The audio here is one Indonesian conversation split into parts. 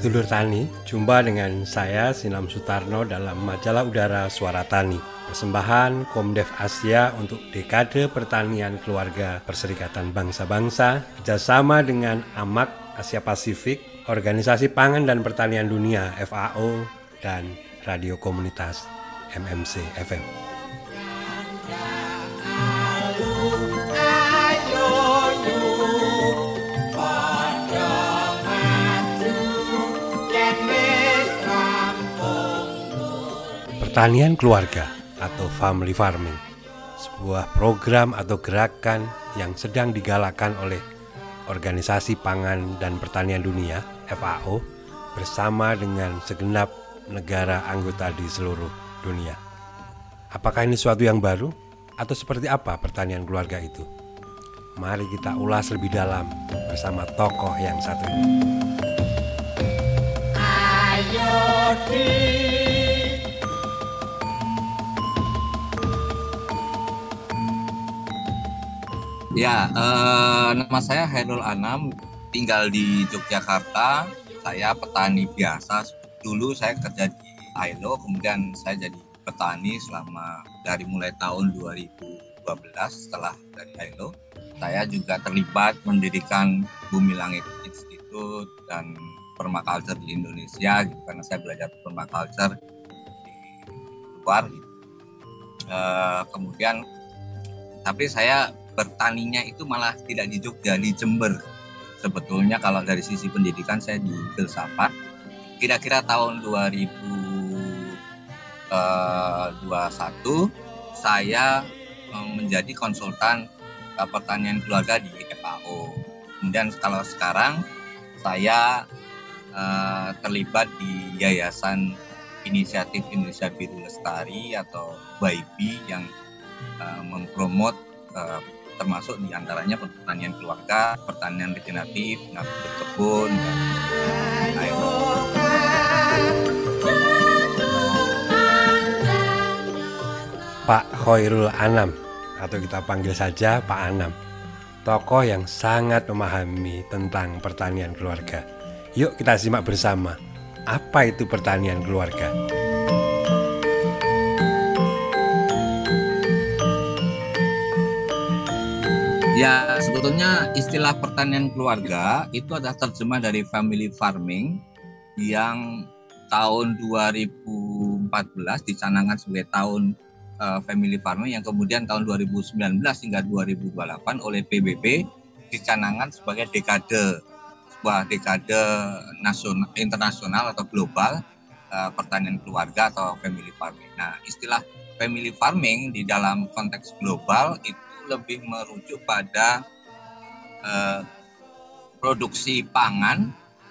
Sedulur Tani, jumpa dengan saya Sinam Sutarno dalam majalah udara Suara Tani. Persembahan Komdev Asia untuk Dekade Pertanian Keluarga Perserikatan Bangsa-Bangsa kerjasama dengan AMAK Asia Pasifik, Organisasi Pangan dan Pertanian Dunia FAO, dan Radio Komunitas MMC FM. Pertanian keluarga atau family farming, sebuah program atau gerakan yang sedang digalakkan oleh Organisasi Pangan dan Pertanian Dunia FAO bersama dengan segenap negara anggota di seluruh dunia. Apakah ini suatu yang baru atau seperti apa pertanian keluarga itu? Mari kita ulas lebih dalam bersama tokoh yang satu ini. Ya, nama saya Hairul Anam, tinggal di Yogyakarta. Saya petani biasa. Dulu saya kerja di ILO, kemudian saya jadi petani selama dari mulai tahun 2012 setelah dari ILO. Saya juga terlibat mendirikan Bumi Langit Institute dan Permaculture di Indonesia, gitu, karena saya belajar permaculture di luar. Kemudian, tapi saya bertaninya itu malah tidak di Jogja, di Jember. Sebetulnya kalau dari sisi pendidikan saya di filsafat. Kira-kira tahun 2021 saya menjadi konsultan pertanian keluarga di FAO. Kemudian kalau sekarang saya terlibat di Yayasan Inisiatif Indonesia Biru Lestari atau YAIBI yang mempromot termasuk diantaranya pertanian keluarga, pertanian regeneratif, berkebun, dan lain-lain. Pak Khairul Anam, atau kita panggil saja Pak Anam, tokoh yang sangat memahami tentang pertanian keluarga. Yuk kita simak bersama, apa itu pertanian keluarga? Ya, sebetulnya istilah pertanian keluarga itu adalah terjemah dari family farming yang tahun 2014 dicanangkan sebagai tahun family farming, yang kemudian tahun 2019 hingga 2028 oleh PBB dicanangkan sebagai sebuah dekade nasional, internasional atau global pertanian keluarga atau family farming. Nah, istilah family farming di dalam konteks global itu lebih merujuk pada produksi pangan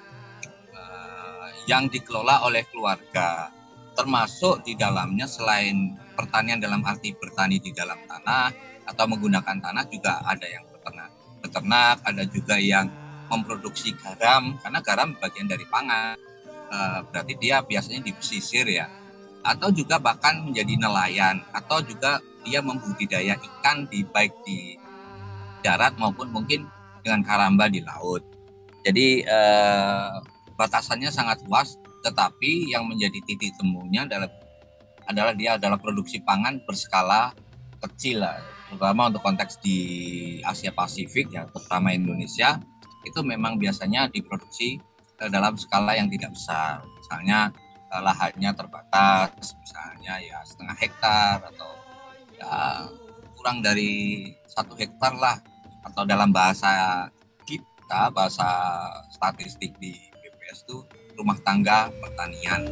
yang dikelola oleh keluarga, termasuk di dalamnya selain pertanian dalam arti bertani di dalam tanah atau menggunakan tanah, juga ada yang beternak, ada juga yang memproduksi garam, karena garam bagian dari pangan, berarti dia biasanya di pesisir ya, atau juga bahkan menjadi nelayan, atau juga dia membudidaya ikan baik di darat maupun mungkin dengan karamba di laut. Jadi batasannya sangat luas, tetapi yang menjadi titik temunya adalah dia adalah produksi pangan berskala kecil lah, terutama untuk konteks di Asia Pasifik ya, terutama Indonesia, itu memang biasanya diproduksi dalam skala yang tidak besar. Misalnya lahannya terbatas, misalnya ya setengah hektar atau ya kurang dari 1 hektar lah, atau dalam bahasa kita, bahasa statistik di BPS itu rumah tangga pertanian.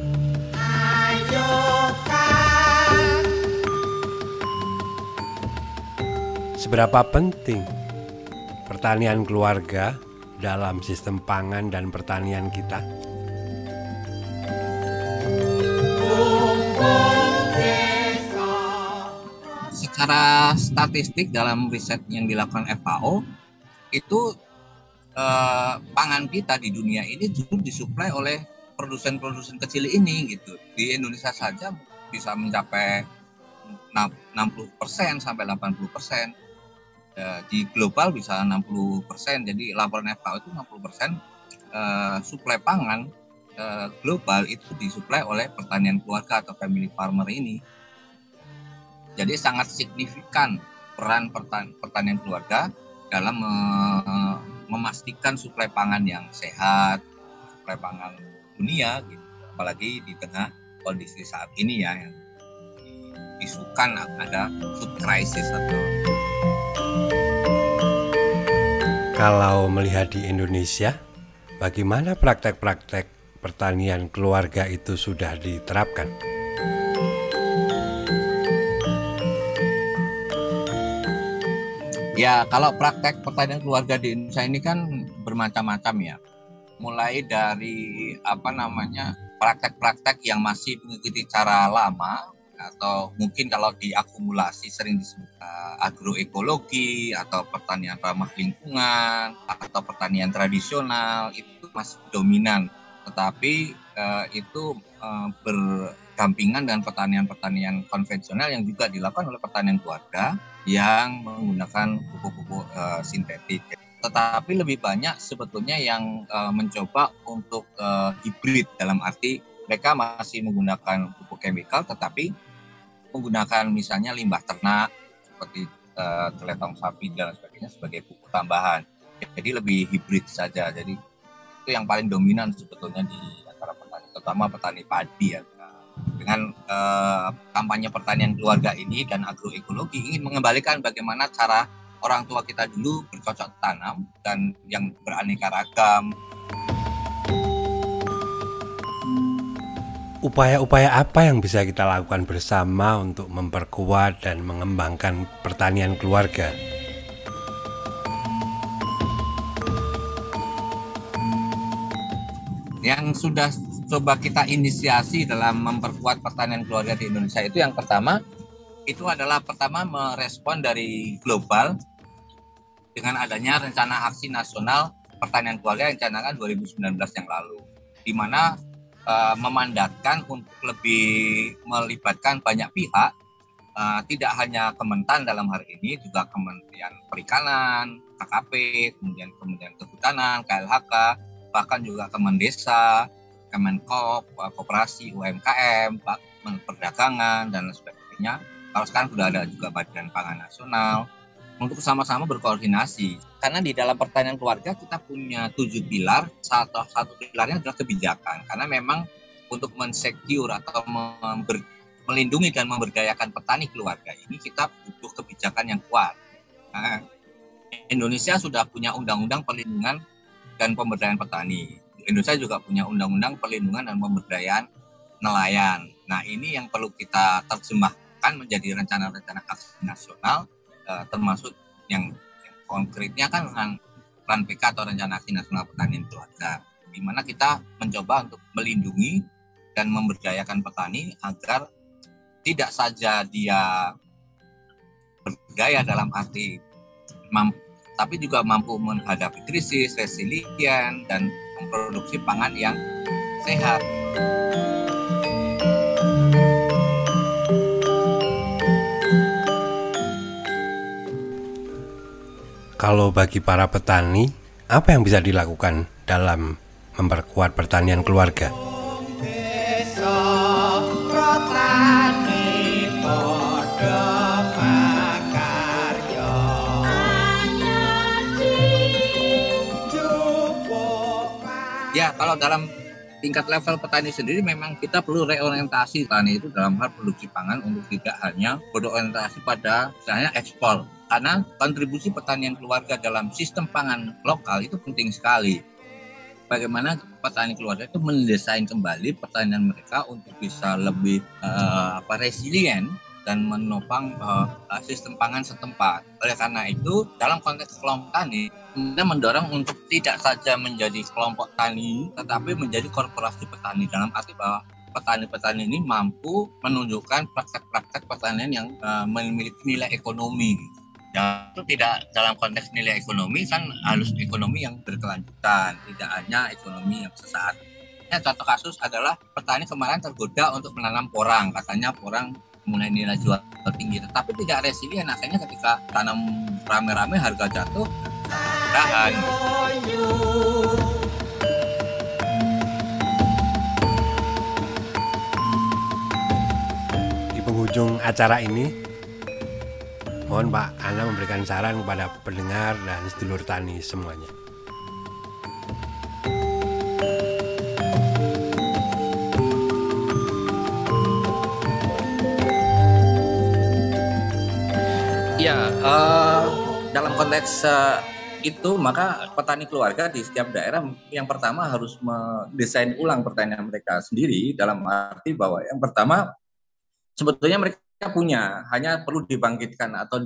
Seberapa penting pertanian keluarga dalam sistem pangan dan pertanian kita? Secara statistik dalam riset yang dilakukan FAO itu pangan kita di dunia ini justru disuplai oleh produsen-produsen kecil ini gitu. Di Indonesia saja bisa mencapai 60% sampai 80%. Di global bisa 60%. Jadi laporan FAO itu 60% suplai pangan global itu disuplai oleh pertanian keluarga atau family farmer ini. Jadi sangat signifikan peran pertanian keluarga dalam memastikan suplai pangan yang sehat, suplai pangan dunia, gitu. Apalagi di tengah kondisi saat ini ya, yang isukan ada food crisis atau. Kalau melihat di Indonesia, bagaimana praktek-praktek pertanian keluarga itu sudah diterapkan? Ya, kalau praktek pertanian keluarga di Indonesia ini kan bermacam-macam ya. Mulai dari praktek-praktek yang masih mengikuti cara lama, atau mungkin kalau diakumulasi sering disebut agroekologi atau pertanian ramah lingkungan atau pertanian tradisional, itu masih dominan. Tetapi itu berdampingan dengan pertanian konvensional yang juga dilakukan oleh pertanian keluarga yang menggunakan pupuk-pupuk sintetik. Tetapi lebih banyak sebetulnya yang mencoba untuk hibrid, dalam arti mereka masih menggunakan pupuk chemical tetapi menggunakan misalnya limbah ternak seperti teletong sapi dan sebagainya sebagai pupuk tambahan. Jadi lebih hibrid saja. Jadi itu yang paling dominan sebetulnya di antara petani, terutama petani padi ya. Dengan kampanye pertanian keluarga ini dan agroekologi ingin mengembalikan bagaimana cara orang tua kita dulu bercocok tanam dan yang beraneka ragam. Upaya-upaya apa yang bisa kita lakukan bersama untuk memperkuat dan mengembangkan pertanian keluarga? Yang sudah coba kita inisiasi dalam memperkuat pertanian keluarga di Indonesia itu yang pertama, itu adalah merespon dari global dengan adanya rencana aksi nasional pertanian keluarga yang dicanangkan 2019 yang lalu, di mana memandatkan untuk lebih melibatkan banyak pihak, tidak hanya Kementan dalam hari ini, juga Kementerian Perikanan, KKP, kemudian Kementerian Kehutanan, KLHK, bahkan juga Kemendesa, Kemenkop, Koperasi, UMKM, Perdagangan, dan sebagainya. Kalau sekarang sudah ada juga Badan Pangan Nasional, untuk sama-sama berkoordinasi. Karena di dalam pertanian keluarga kita punya 7 pilar, satu pilarnya adalah kebijakan. Karena memang untuk mensecure atau melindungi dan memberdayakan petani keluarga ini, kita butuh kebijakan yang kuat. Nah, Indonesia sudah punya undang-undang perlindungan dan pemberdayaan petani. Indonesia juga punya undang-undang perlindungan dan pemberdayaan nelayan. Nah, ini yang perlu kita terjemahkan menjadi rencana-rencana aksi nasional, termasuk yang konkretnya kan dengan Plan PK atau Rencana Aksi Nasional Pertanian Keluarga, di mana kita mencoba untuk melindungi dan memberdayakan petani agar tidak saja dia berdaya dalam arti tapi juga mampu menghadapi krisis, resilient, dan memproduksi pangan yang sehat. Kalau bagi para petani, apa yang bisa dilakukan dalam memperkuat pertanian keluarga? Ya, kalau dalam tingkat level petani sendiri memang kita perlu reorientasi petani itu dalam hal produksi pangan untuk tidak hanya berorientasi pada misalnya ekspor. Karena kontribusi pertanian keluarga dalam sistem pangan lokal itu penting sekali. Bagaimana petani keluarga itu mendesain kembali pertanian mereka untuk bisa lebih resilient dan menopang sistem pangan setempat. Oleh karena itu, dalam konteks kelompok tani, kita mendorong untuk tidak saja menjadi kelompok tani, tetapi menjadi korporasi petani, dalam arti bahwa petani-petani ini mampu menunjukkan praktek-praktek pertanian yang memiliki nilai ekonomi. Ya, itu tidak dalam konteks nilai ekonomi kan harus ekonomi yang berkelanjutan, tidak hanya ekonomi yang sesaat. Ya, contoh kasus adalah petani kemarin tergoda untuk menanam porang, katanya porang mulai nilai jual tinggi, tetapi tidak resilient. Akhirnya ketika tanam rame-rame harga jatuh, tahan. penghujung acara ini, mohon Pak Anam memberikan saran kepada pendengar dan sedulur tani semuanya. Ya, dalam konteks itu maka petani keluarga di setiap daerah yang pertama harus mendesain ulang pertanian mereka sendiri, dalam arti bahwa yang pertama sebetulnya mereka punya, hanya perlu dibangkitkan atau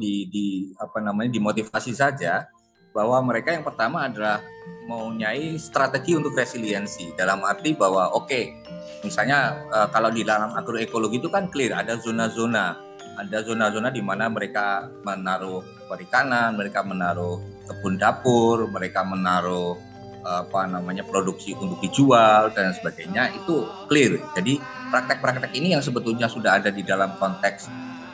dimotivasi saja, bahwa mereka yang pertama adalah mempunyai strategi untuk resiliensi, dalam arti bahwa misalnya kalau di dalam agroekologi itu kan clear, ada zona-zona di mana mereka menaruh perikanan, mereka menaruh kebun dapur, mereka menaruh produksi untuk dijual dan sebagainya, itu clear. Jadi praktek-praktek ini yang sebetulnya sudah ada di dalam konteks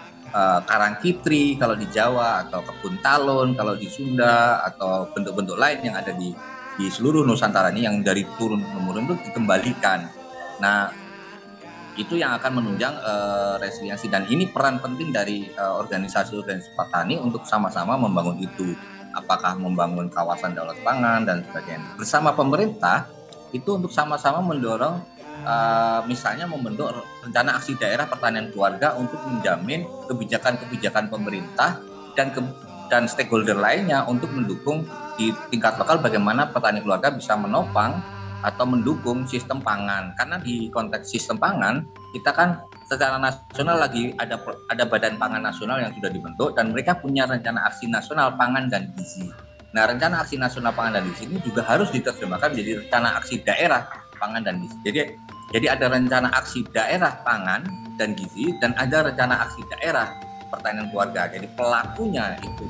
Karangkitri kalau di Jawa, atau kebun talun kalau di Sunda, atau bentuk-bentuk lain yang ada di seluruh Nusantara ini yang dari turun temurun itu dikembalikan. Nah, itu yang akan menunjang resiliensi, dan ini peran penting dari organisasi petani untuk sama-sama membangun itu. Apakah membangun kawasan daulat pangan dan sebagainya bersama pemerintah, itu untuk sama-sama mendorong misalnya membentuk rencana aksi daerah pertanian keluarga untuk menjamin kebijakan-kebijakan pemerintah dan stakeholder lainnya untuk mendukung di tingkat lokal bagaimana petani keluarga bisa menopang atau mendukung sistem pangan. Karena di konteks sistem pangan, kita kan secara nasional lagi ada Badan Pangan Nasional yang sudah dibentuk, dan mereka punya rencana aksi nasional pangan dan gizi. Nah, rencana aksi nasional pangan dan gizi ini juga harus diterjemahkan menjadi rencana aksi daerah pangan dan gizi. Jadi ada rencana aksi daerah pangan dan gizi, dan ada rencana aksi daerah pertanian keluarga. Jadi pelakunya itu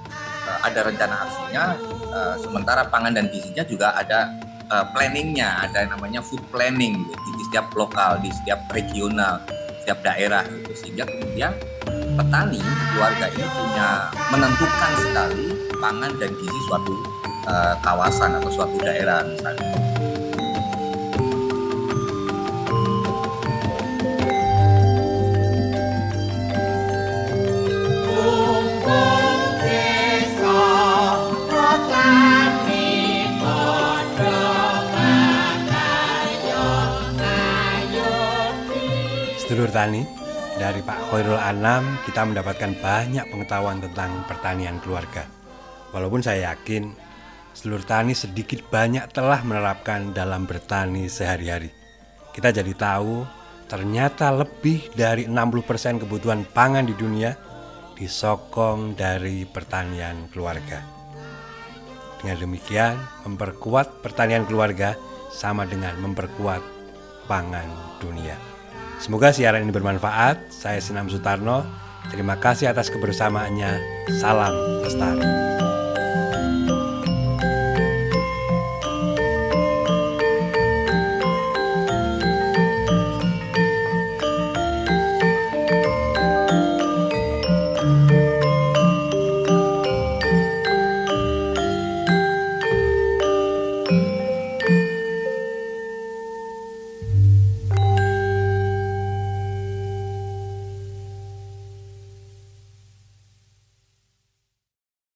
ada rencana aksinya, sementara pangan dan gizinya juga ada planningnya, ada namanya food planning di setiap lokal, di setiap regional, setiap daerah gitu. Sehingga kemudian petani keluarga ini punya menentukan sekali pangan dan gizi suatu kawasan atau suatu daerah misalnya. Sedulur tani, dari Pak Khairul Anam kita mendapatkan banyak pengetahuan tentang pertanian keluarga. Walaupun saya yakin sedulur tani sedikit banyak telah menerapkan dalam bertani sehari-hari. Kita jadi tahu ternyata lebih dari 60% kebutuhan pangan di dunia disokong dari pertanian keluarga. Dengan demikian, memperkuat pertanian keluarga sama dengan memperkuat pangan dunia. Semoga siaran ini bermanfaat. Saya Sinam Sutarno. Terima kasih atas kebersamaannya. Salam lestari.